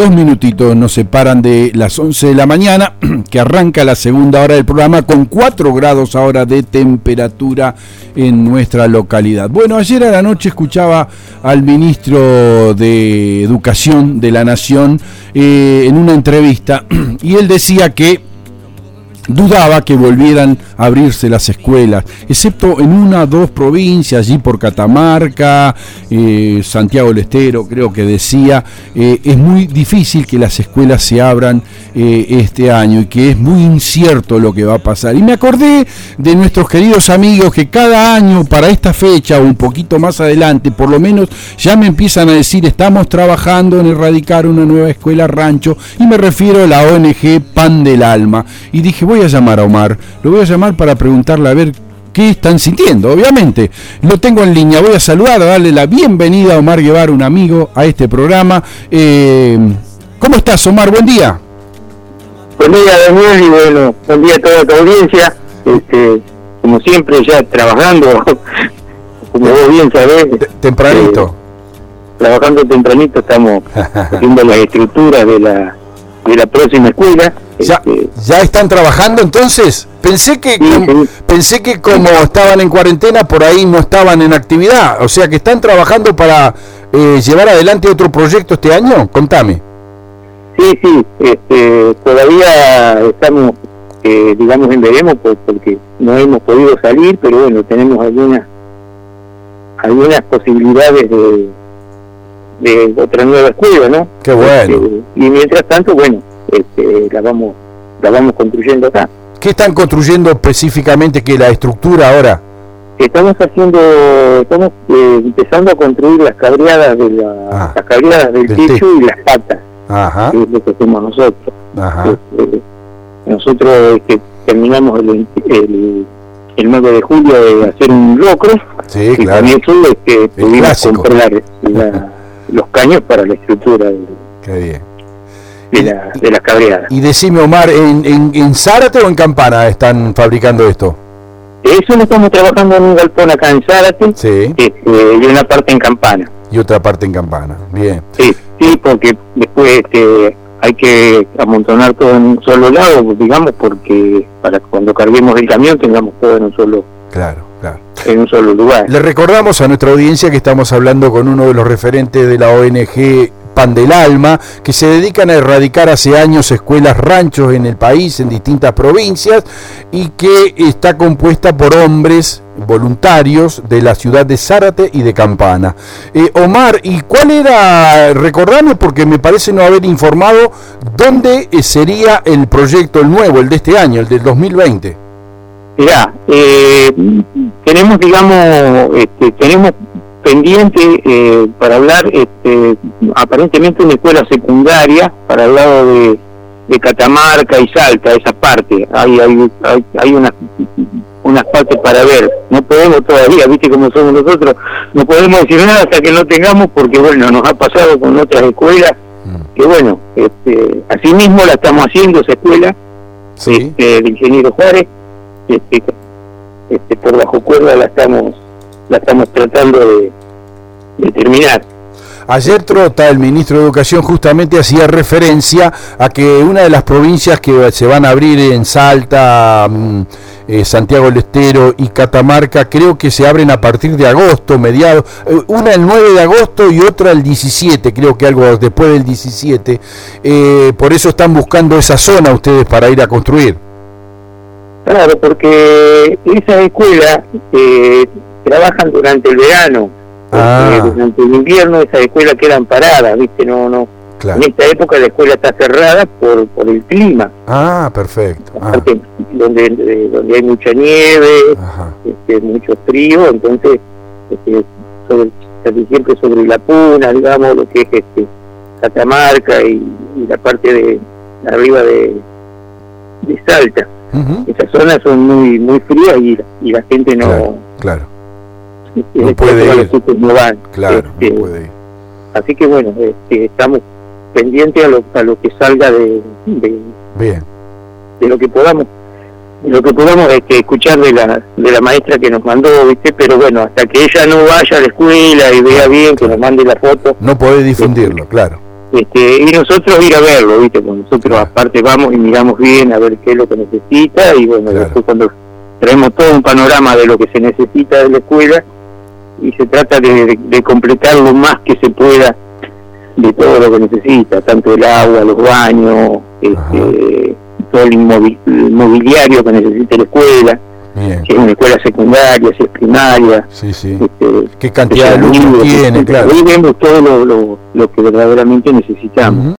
2 minutitos nos separan de las 11 de la mañana, que arranca la segunda hora del programa con 4 grados ahora de temperatura en nuestra localidad. Bueno, ayer a la noche escuchaba al ministro de Educación de la Nación en una entrevista y él decía que dudaba que volvieran a abrirse las escuelas, excepto en 1 o 2 provincias, allí por Catamarca, Santiago del Estero, creo que decía, es muy difícil que las escuelas se abran este año y que es muy incierto lo que va a pasar. Y me acordé de nuestros queridos amigos que cada año para esta fecha o un poquito más adelante, por lo menos ya me empiezan a decir, estamos trabajando en erradicar una nueva escuela rancho, y me refiero a la ONG Pan del Alma. Y dije, voy a llamar a Omar, lo voy a llamar para preguntarle a ver qué están sintiendo. Obviamente, lo tengo en línea, voy a saludar, a darle la bienvenida a Omar Guevara, un amigo, a este programa. ¿Cómo estás, Omar? Buen día. Buen día, Daniel, y bueno, buen día a toda tu audiencia. Como siempre, ya trabajando, como vos bien sabés. Tempranito. Trabajando tempranito, estamos haciendo las estructuras de la próxima escuela. ¿Ya están trabajando entonces? Pensé que como estaban en cuarentena, por ahí no estaban en actividad. O sea, que están trabajando para llevar adelante otro proyecto este año. Contame. Sí, todavía estamos, digamos, en veremos, porque no hemos podido salir, pero bueno, tenemos algunas posibilidades de otra nueva escuela, ¿no? Qué bueno. Y mientras tanto, bueno, la vamos construyendo acá. ¿Qué están construyendo específicamente, que la estructura ahora? Estamos empezando a construir las cabreadas las cabreadas del techo y las patas. Ajá. Que es lo que hacemos nosotros. Ajá. Nosotros terminamos el 9 de julio de hacer un locro. Sí, y claro. también pudimos clásico. comprar los caños para la estructura Qué bien. de las cabreadas. Y decime, Omar, ¿en Zárate o en Campana están fabricando esto? Eso lo estamos trabajando en un galpón acá en Zárate, Sí. Y una parte en Campana. Y otra parte en Campana. Bien. Sí, porque después hay que amontonar todo en un solo lado, digamos, porque para cuando carguemos el camión tengamos todo en un solo lugar. Le recordamos a nuestra audiencia que estamos hablando con uno de los referentes de la ONG Pan del Alma, que se dedican a erradicar hace años escuelas ranchos en el país, en distintas provincias, y que está compuesta por hombres voluntarios de la ciudad de Zárate y de Campana. Omar, ¿y cuál era? Recordame, porque me parece no haber informado dónde sería el proyecto, el nuevo, el de este año, el del 2020. Mirá, tenemos, digamos, tenemos pendiente para hablar, aparentemente una escuela secundaria para el lado de Catamarca y Salta, esa parte. Hay unas partes para ver. No podemos todavía, viste cómo somos nosotros, no podemos decir nada hasta que no tengamos, porque bueno, nos ha pasado con otras escuelas, que bueno, así mismo la estamos haciendo, esa escuela, Sí. De Ingeniero Juárez, por bajo cuerda la estamos tratando de terminar. Ayer Trota, el ministro de Educación, justamente hacía referencia a que una de las provincias que se van a abrir en Salta, Santiago del Estero y Catamarca, creo que se abren a partir de agosto, mediados, una el 9 de agosto y otra el 17, creo que algo después del 17, por eso están buscando esa zona ustedes para ir a construir. Claro, porque esas escuelas trabajan durante el verano, durante el invierno esas escuelas quedan paradas, viste, no. Claro. En esta época la escuela está cerrada por el clima. Perfecto. Aparte, donde hay mucha nieve, mucho frío, entonces casi siempre sobre la Puna, digamos, lo que es Catamarca y la parte de arriba de Salta. Esas zonas son muy frías y la gente no... Claro. No puede ir. No van. Claro, no puede ir. Así que bueno, estamos pendientes a lo que salga de lo que podamos. Lo que podamos escuchar de la maestra que nos mandó, ¿viste? Pero bueno, hasta que ella no vaya a la escuela y vea bien, que nos mande la foto. No podés difundirlo, claro. y nosotros ir a verlo, ¿viste? Pues nosotros aparte vamos y miramos bien a ver qué es lo que necesita, y bueno, después cuando traemos todo un panorama de lo que se necesita de la escuela, y se trata de completar lo más que se pueda de todo lo que necesita, tanto el agua, los baños, todo el mobiliario que necesita la escuela. Bien. Si es una escuela secundaria, si es primaria, qué cantidad de alumnos tiene, claro. Ahí vemos todo lo que verdaderamente necesitamos.